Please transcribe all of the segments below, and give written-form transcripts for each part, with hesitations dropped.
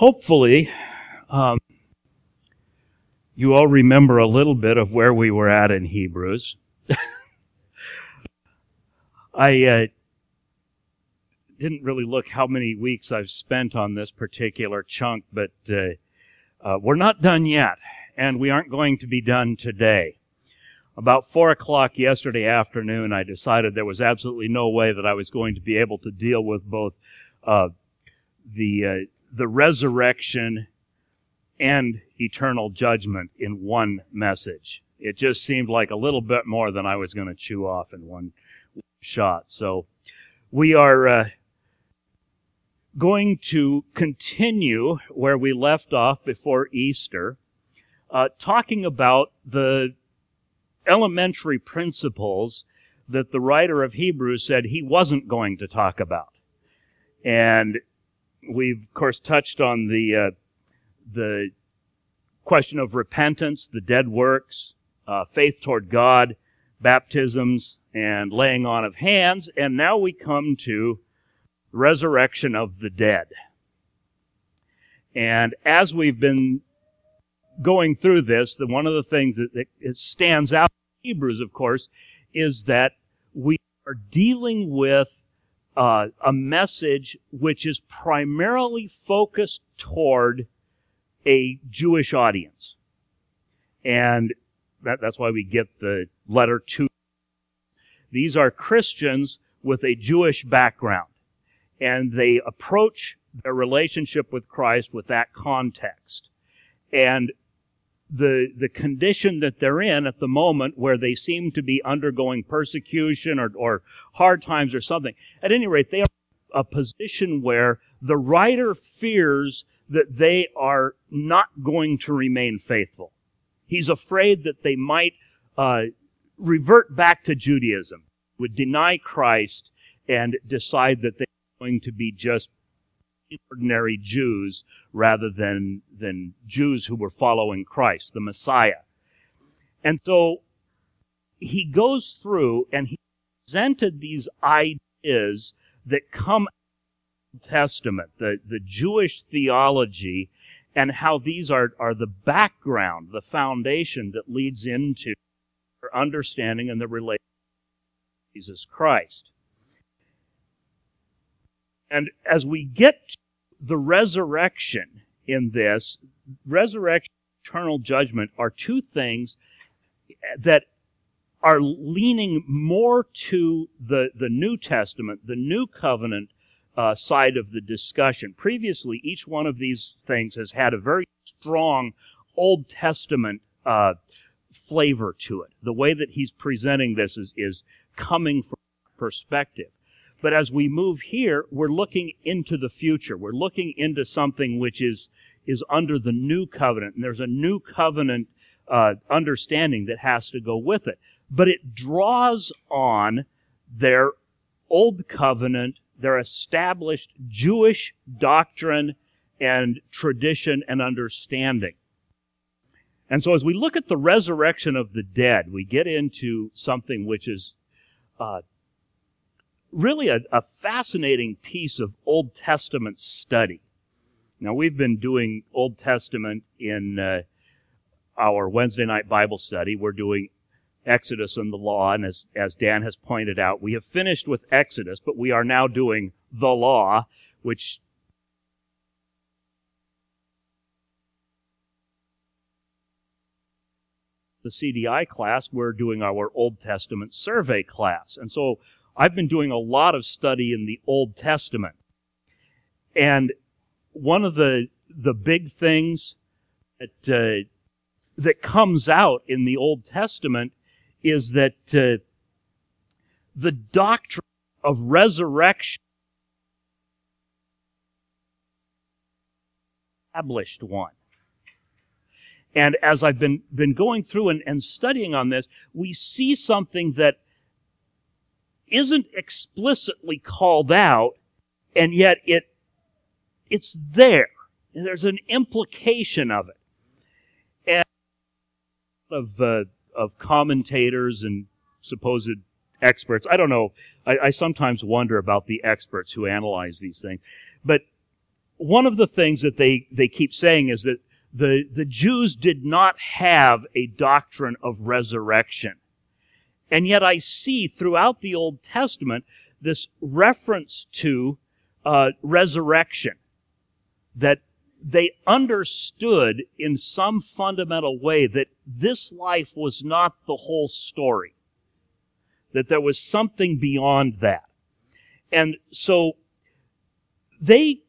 Hopefully, you all remember a little bit of where we were at in Hebrews. I didn't really look how many weeks I've spent on this particular chunk, but we're not done yet, and we aren't going to be done today. About 4 o'clock yesterday afternoon, I decided there was absolutely no way that I was going to be able to deal with both the resurrection and eternal judgment in one message. It just seemed like a little bit more than I was going to chew off in one shot. So we are going to continue where we left off before Easter, talking about the elementary principles that the writer of Hebrews said he wasn't going to talk about. And we've, of course, touched on the question of repentance, the dead works, faith toward God, baptisms, and laying on of hands. And now we come to resurrection of the dead. And as we've been going through this, one of the things that it stands out in Hebrews, of course, is that we are dealing with a message which is primarily focused toward a Jewish audience. And that's why we get the letter to. These are Christians with a Jewish background, and they approach their relationship with Christ with that context. And the condition that they're in at the moment, where they seem to be undergoing persecution or hard times or something, at any rate, they are in a position where the writer fears that they are not going to remain faithful. He's afraid that they might revert back to Judaism, would deny Christ, and decide that they're going to be just ordinary Jews rather than Jews who were following Christ, the Messiah. And so he goes through and he presented these ideas that come out of the Testament, the Jewish theology, and how these are the background, the foundation that leads into our understanding and the relationship with Jesus Christ. And as we get to the resurrection in this, resurrection and eternal judgment are two things that are leaning more to the New Testament, the New Covenant side of the discussion. Previously, each one of these things has had a very strong Old Testament flavor to it. The way that he's presenting this is coming from perspective. But as we move here, we're looking into the future. We're looking into something which is under the New Covenant, and there's a New Covenant understanding that has to go with it. But it draws on their Old Covenant, their established Jewish doctrine and tradition and understanding. And so as we look at the resurrection of the dead, we get into something which is really a fascinating piece of Old Testament study. Now, we've been doing Old Testament in our Wednesday night Bible study. We're doing Exodus and the Law, and as Dan has pointed out, we have finished with Exodus, but we are now doing the Law, which the CDI class, we're doing our Old Testament survey class. And so I've been doing a lot of study in the Old Testament. And one of the big things that comes out in the Old Testament is that the doctrine of resurrection established one. And as I've been going through and studying on this, we see something that isn't explicitly called out, and yet it's there. And there's an implication of it. And of commentators and supposed experts, I don't know, I sometimes wonder about the experts who analyze these things. But one of the things that they keep saying is that the Jews did not have a doctrine of resurrection. And yet I see throughout the Old Testament this reference to resurrection, that they understood in some fundamental way that this life was not the whole story, that there was something beyond that. And so they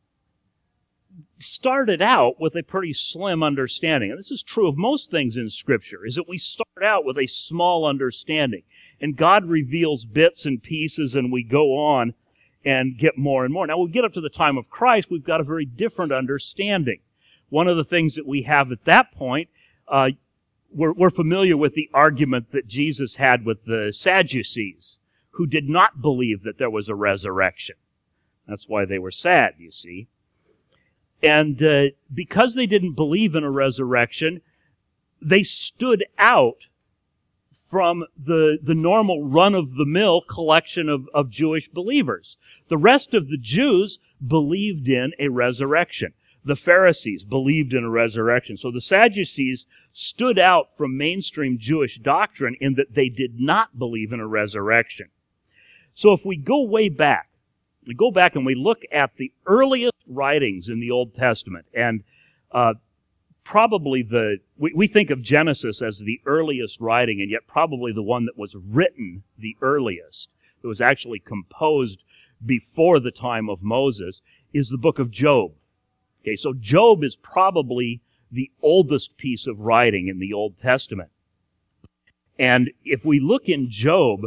started out with a pretty slim understanding. And this is true of most things in Scripture, is that we start out with a small understanding. And God reveals bits and pieces, and we go on and get more and more. Now, when we get up to the time of Christ, we've got a very different understanding. One of the things that we have at that point, we're familiar with the argument that Jesus had with the Sadducees, who did not believe that there was a resurrection. That's why they were sad, you see. And because they didn't believe in a resurrection, they stood out from the normal run-of-the-mill collection of Jewish believers. The rest of the Jews believed in a resurrection. The Pharisees believed in a resurrection. So the Sadducees stood out from mainstream Jewish doctrine in that they did not believe in a resurrection. So if we go way back, and we look at the earliest writings in the Old Testament, and probably we think of Genesis as the earliest writing, and yet probably the one that was written the earliest, that was actually composed before the time of Moses, is the book of Job. Okay, so Job is probably the oldest piece of writing in the Old Testament. And if we look in Job,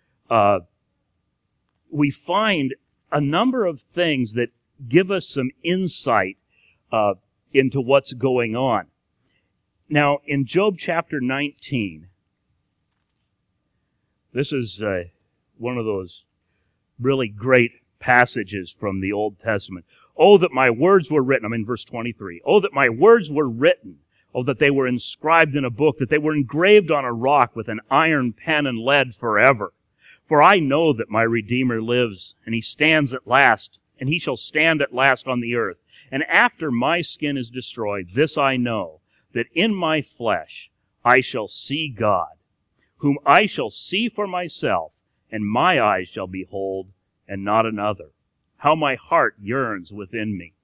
we find a number of things that give us some insight into what's going on. Now, in Job chapter 19, this is one of those really great passages from the Old Testament. Oh, that my words were written. I'm in verse 23. Oh, that my words were written. Oh, that they were inscribed in a book, that they were engraved on a rock with an iron pen and lead forever. For I know that my Redeemer lives, and he stands at last, and he shall stand at last on the earth. And after my skin is destroyed, this I know, that in my flesh I shall see God, whom I shall see for myself, and my eyes shall behold, and not another. How my heart yearns within me.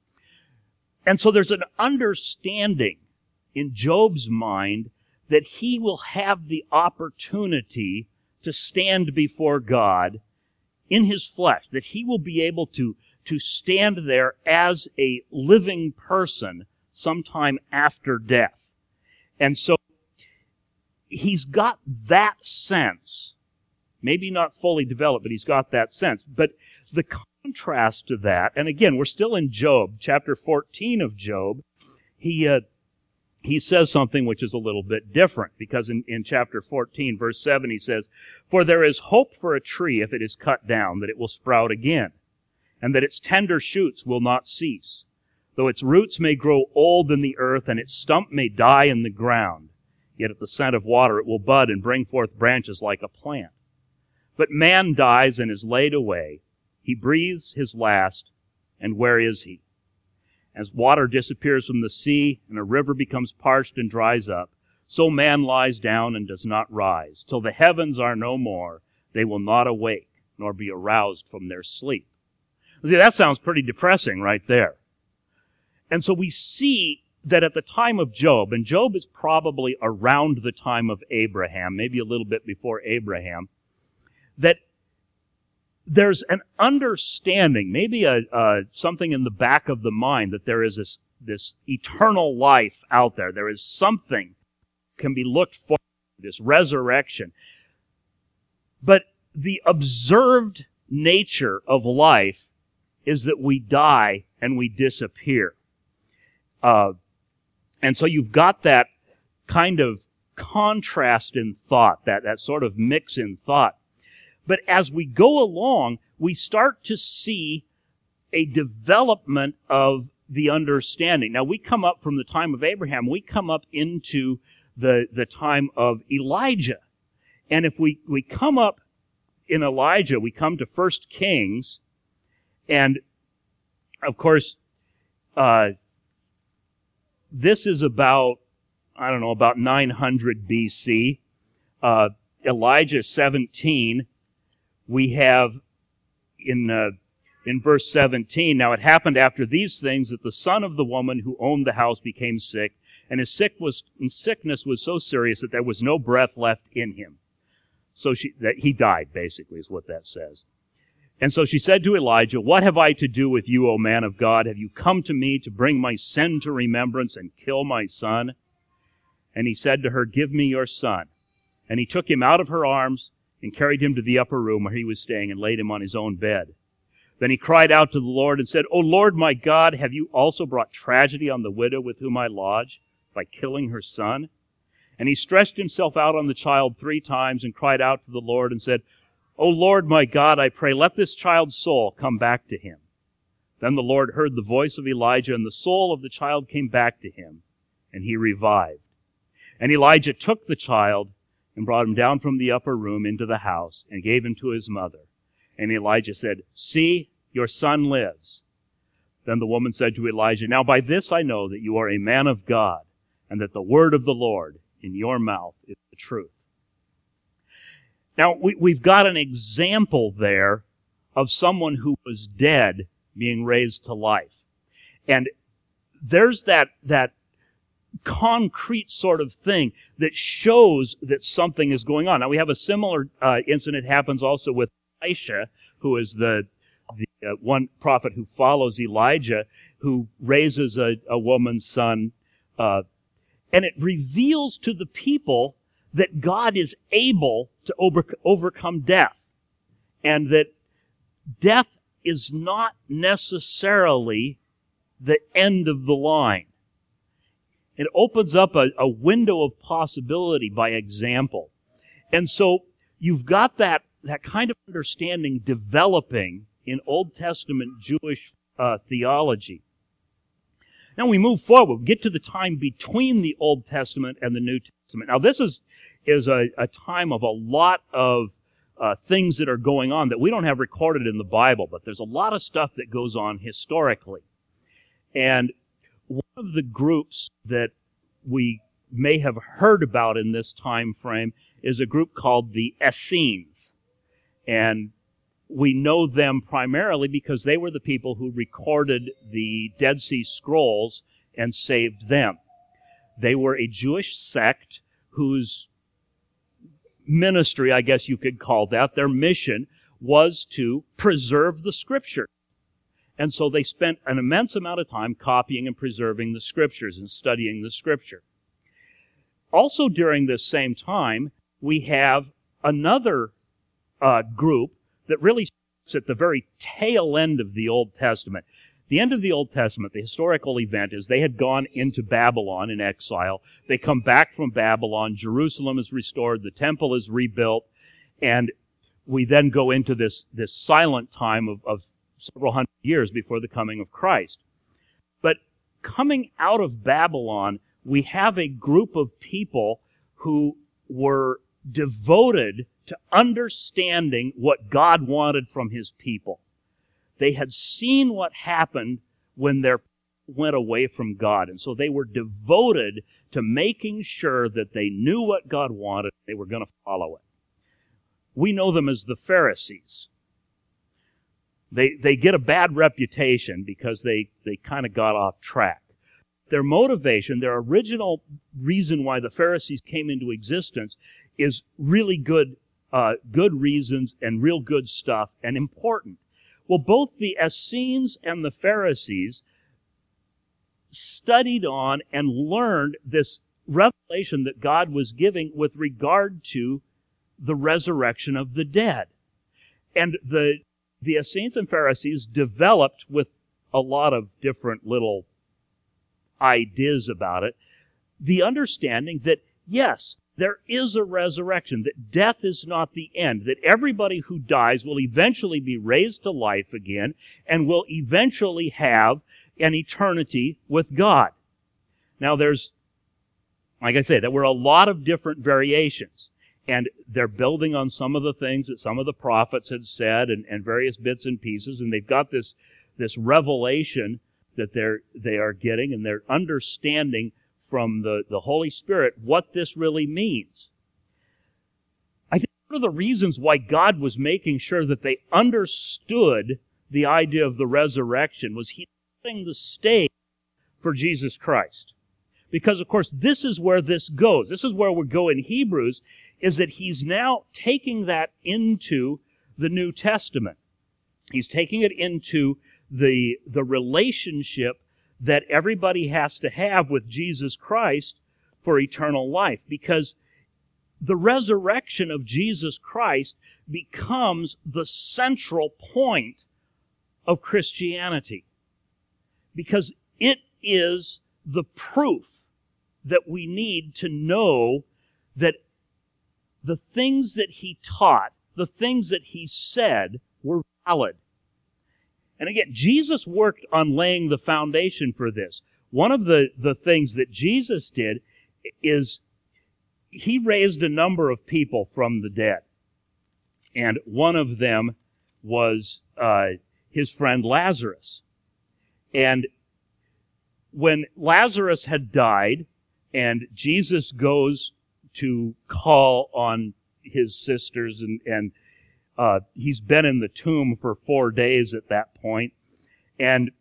And so there's an understanding in Job's mind that he will have the opportunity to stand before God in his flesh, that he will be able to stand there as a living person sometime after death. And so he's got that sense, maybe not fully developed, but he's got that sense. But the contrast to that, and again, we're still in Job, chapter 14 of Job, he says something which is a little bit different, because in chapter 14, verse 7, he says, For there is hope for a tree if it is cut down, that it will sprout again, and that its tender shoots will not cease. Though its roots may grow old in the earth, and its stump may die in the ground, yet at the scent of water it will bud and bring forth branches like a plant. But man dies and is laid away. He breathes his last, and where is he? As water disappears from the sea, and a river becomes parched and dries up, so man lies down and does not rise. Till the heavens are no more, they will not awake, nor be aroused from their sleep. See, that sounds pretty depressing right there. And so we see that at the time of Job, and Job is probably around the time of Abraham, maybe a little bit before Abraham, that there's an understanding, maybe something in the back of the mind, that there is this eternal life out there. There is something can be looked for, this resurrection. But the observed nature of life is that we die and we disappear. And so you've got that kind of contrast in thought, that sort of mix in thought. But as we go along, we start to see a development of the understanding. Now, we come up from the time of Abraham, we come up into the time of Elijah. And if we come up in Elijah, we come to 1 Kings, and Of course, this is about 900 BC. Elijah 17, we have in verse 17, "Now it happened after these things that the son of the woman who owned the house became sick, and his sickness was so serious that there was no breath left in him." So that he died, basically, is what that says. "And so she said to Elijah, 'What have I to do with you, O man of God? Have you come to me to bring my sin to remembrance and kill my son?' And he said to her, 'Give me your son.' And he took him out of her arms and carried him to the upper room where he was staying and laid him on his own bed. Then he cried out to the Lord and said, 'O Lord my God, have you also brought tragedy on the widow with whom I lodge by killing her son?' And he stretched himself out on the child 3 times and cried out to the Lord and said, 'O Lord my God, I pray, let this child's soul come back to him.' Then the Lord heard the voice of Elijah, and the soul of the child came back to him, and he revived. And Elijah took the child and brought him down from the upper room into the house and gave him to his mother. And Elijah said, 'See, your son lives.' Then the woman said to Elijah, 'Now by this I know that you are a man of God, and that the word of the Lord in your mouth is the truth.'" Now, we've got an example there of someone who was dead being raised to life. And there's that concrete sort of thing that shows that something is going on. Now, we have a similar incident happens also with Elisha, who is the one prophet who follows Elijah, who raises a woman's son. And it reveals to the people that God is able to overcome death. And that death is not necessarily the end of the line. It opens up a window of possibility by example. And so you've got that kind of understanding developing in Old Testament Jewish theology. Now we move forward. We get to the time between the Old Testament and the New Testament. Now this is a time of a lot of things that are going on that we don't have recorded in the Bible, but there's a lot of stuff that goes on historically. And one of the groups that we may have heard about in this time frame is a group called the Essenes. And we know them primarily because they were the people who recorded the Dead Sea Scrolls and saved them. They were a Jewish sect whose ministry, I guess you could call that, their mission was to preserve the Scripture. And so they spent an immense amount of time copying and preserving the Scriptures and studying the Scripture. Also during this same time, we have another group that really starts at the very tail end of the Old Testament. The end of the Old Testament, the historical event, is they had gone into Babylon in exile. They come back from Babylon. Jerusalem is restored. The temple is rebuilt. And we then go into this silent time of several hundred years before the coming of Christ. But coming out of Babylon, we have a group of people who were devoted to understanding what God wanted from His people. They had seen what happened when their people went away from God, and so they were devoted to making sure that they knew what God wanted, they were going to follow it. We know them as the Pharisees. They get a bad reputation because they kind of got off track. Their motivation, their original reason why the Pharisees came into existence is really good reasons and real good stuff and important. Well, both the Essenes and the Pharisees studied on and learned this revelation that God was giving with regard to the resurrection of the dead. And the Essenes and Pharisees developed, with a lot of different little ideas about it, the understanding that, yes, there is a resurrection, that death is not the end, that everybody who dies will eventually be raised to life again and will eventually have an eternity with God. Now there's, like I say, there were a lot of different variations. And they're building on some of the things that some of the prophets had said and various bits and pieces. And they've got this this revelation that they are getting, and they're understanding from the Holy Spirit what this really means. I think one of the reasons why God was making sure that they understood the idea of the resurrection was He was setting the stage for Jesus Christ. Because, of course, this is where this goes. This is where we go in Hebrews, is that He's now taking that into the New Testament. He's taking it into the relationship that everybody has to have with Jesus Christ for eternal life. Because the resurrection of Jesus Christ becomes the central point of Christianity. Because it is the proof that we need to know that the things that He taught, the things that He said, were valid. And again, Jesus worked on laying the foundation for this. One of the things that Jesus did is He raised a number of people from the dead. And one of them was His friend Lazarus. And when Lazarus had died, and Jesus goes to call on his sisters, and he's been in the tomb for 4 days at that point. And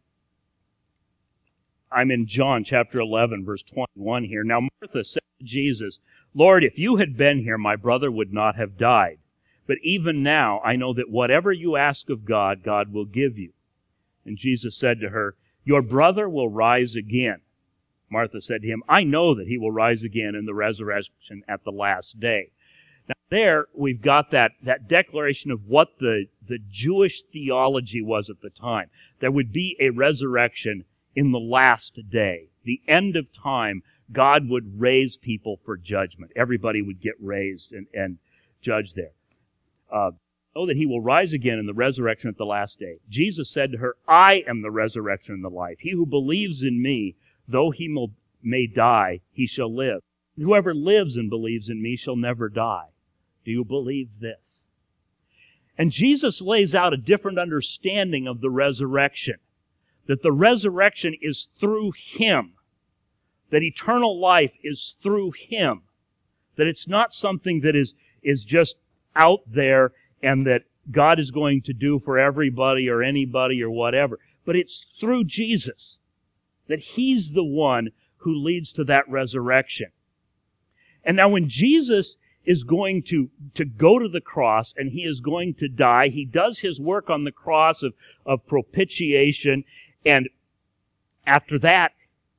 I'm in John chapter 11, verse 21 here. Now Martha said to Jesus, "Lord, if you had been here, my brother would not have died. But even now I know that whatever you ask of God, God will give you." And Jesus said to her, "Your brother will rise again." Martha said to Him, "I know that he will rise again in the resurrection at the last day." Now there, we've got that declaration of what the Jewish theology was at the time. There would be a resurrection in the last day. The end of time, God would raise people for judgment. Everybody would get raised and judged there. Know that he will rise again in the resurrection at the last day. Jesus said to her, "I am the resurrection and the life. He who believes in me, though he may die, he shall live. Whoever lives and believes in me shall never die." Do you believe this? And Jesus lays out a different understanding of the resurrection. That the resurrection is through Him. That eternal life is through Him. That it's not something that is just out there and that God is going to do for everybody or anybody or whatever. But it's through Jesus. That He's the one who leads to that resurrection. And now when Jesus is going to go to the cross and He is going to die, He does His work on the cross of propitiation, and after that,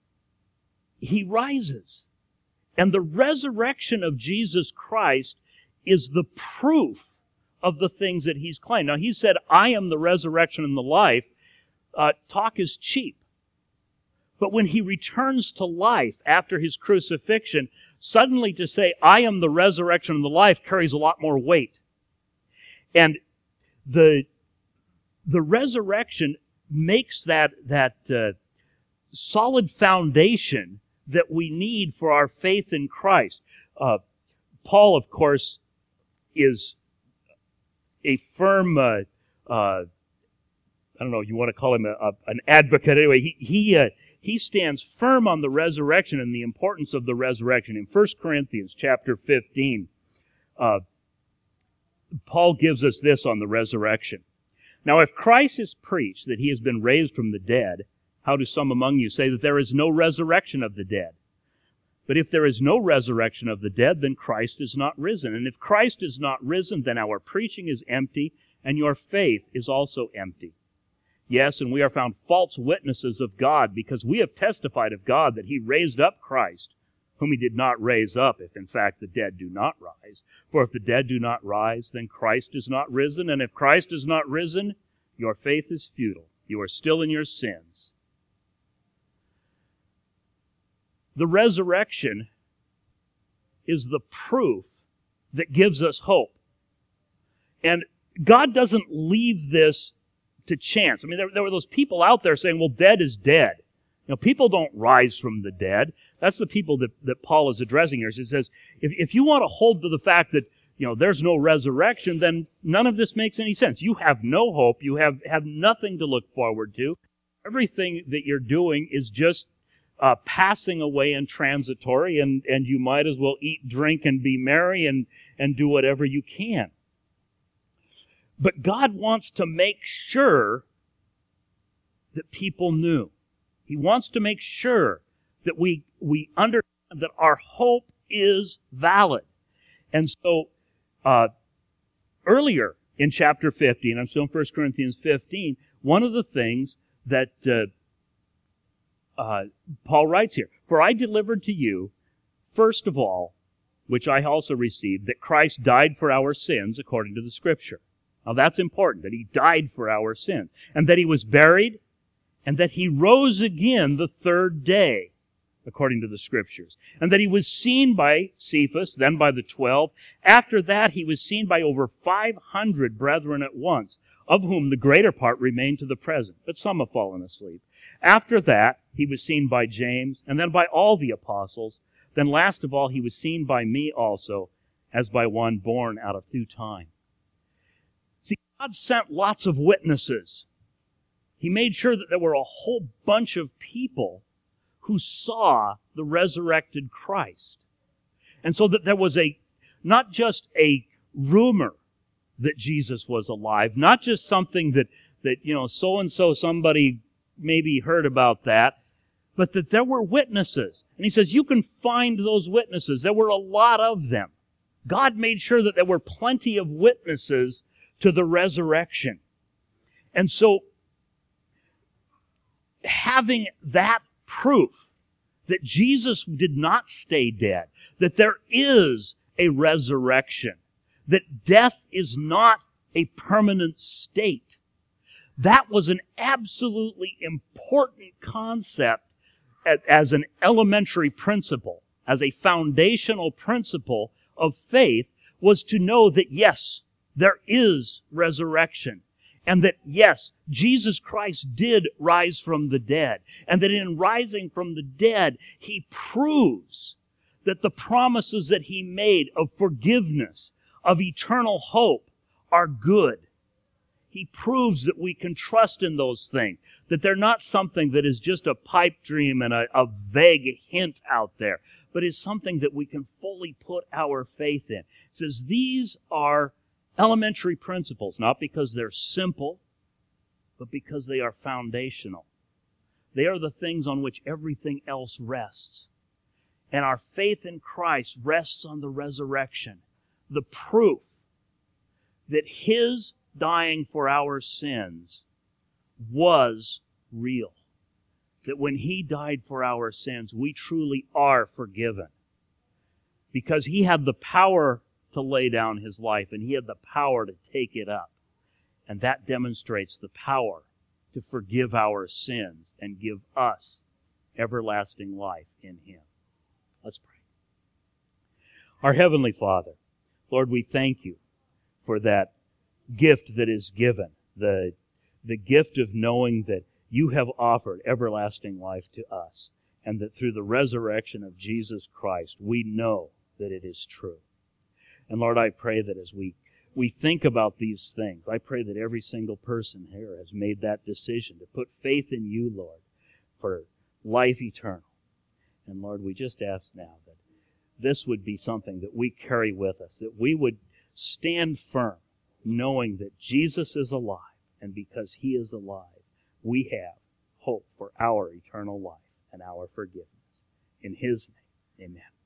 He rises. And the resurrection of Jesus Christ is the proof of the things that He's claimed. Now, He said, "I am the resurrection and the life." Talk is cheap. But when He returns to life after His crucifixion, suddenly to say, "I am the resurrection and the life," carries a lot more weight. And the resurrection makes that solid foundation that we need for our faith in Christ. Paul, of course, is a firm, I don't know, you want to call him an advocate. Anyway, he stands firm on the resurrection and the importance of the resurrection. In 1 Corinthians chapter 15, Paul gives us this on the resurrection. "Now if Christ is preached that He has been raised from the dead, how do some among you say that there is no resurrection of the dead? But if there is no resurrection of the dead, then Christ is not risen. And if Christ is not risen, then our preaching is empty, and your faith is also empty. Yes, and we are found false witnesses of God, because we have testified of God that He raised up Christ, whom He did not raise up, if in fact the dead do not rise. For if the dead do not rise, then Christ is not risen. And if Christ is not risen, your faith is futile. You are still in your sins." The resurrection is the proof that gives us hope. And God doesn't leave this to chance. I mean, there were those people out there saying, well, dead is dead. You know, people don't rise from the dead. That's the people that Paul is addressing here. He says, if you want to hold to the fact that, there's no resurrection, then none of this makes any sense. You have no hope. You have nothing to look forward to. Everything that you're doing is just passing away and transitory, and you might as well eat, drink, and be merry and do whatever you can. But God wants to make sure that people knew. He wants to make sure that we understand that our hope is valid. And so, earlier in chapter 15, I'm still in 1 Corinthians 15, one of the things that Paul writes here, "For I delivered to you, first of all, which I also received, that Christ died for our sins according to the Scripture." Now that's important, that He died for our sins, and that He was buried, and that He rose again the third day, according to the Scriptures, and that He was seen by Cephas, then by the 12. After that, He was seen by over 500 brethren at once, of whom the greater part remain to the present, but some have fallen asleep. After that, He was seen by James, and then by all the apostles. Then last of all, He was seen by me also, as by one born out of due time. See, God sent lots of witnesses. He made sure that there were a whole bunch of people who saw the resurrected Christ. And so that there was not just a rumor that Jesus was alive, not just something that so-and-so, somebody maybe heard about that, but that there were witnesses. And he says, you can find those witnesses. There were a lot of them. God made sure that there were plenty of witnesses to the resurrection. And so, having that proof that Jesus did not stay dead, that there is a resurrection, that death is not a permanent state, that was an absolutely important concept as an elementary principle, as a foundational principle of faith, was to know that yes, there is resurrection. And that, yes, Jesus Christ did rise from the dead. And that in rising from the dead, He proves that the promises that He made of forgiveness, of eternal hope, are good. He proves that we can trust in those things. That they're not something that is just a pipe dream and a vague hint out there, but is something that we can fully put our faith in. It says these are elementary principles, not because they're simple, but because they are foundational. They are the things on which everything else rests. And our faith in Christ rests on the resurrection, the proof that His dying for our sins was real. That when He died for our sins, we truly are forgiven. Because He had the power to lay down His life, and He had the power to take it up. And that demonstrates the power to forgive our sins and give us everlasting life in Him. Let's pray. Our Heavenly Father, Lord, we thank You for that gift that is given, the gift of knowing that You have offered everlasting life to us, and that through the resurrection of Jesus Christ, we know that it is true. And Lord, I pray that as we think about these things, I pray that every single person here has made that decision to put faith in You, Lord, for life eternal. And Lord, we just ask now that this would be something that we carry with us, that we would stand firm, knowing that Jesus is alive, and because He is alive, we have hope for our eternal life and our forgiveness. In His name, amen.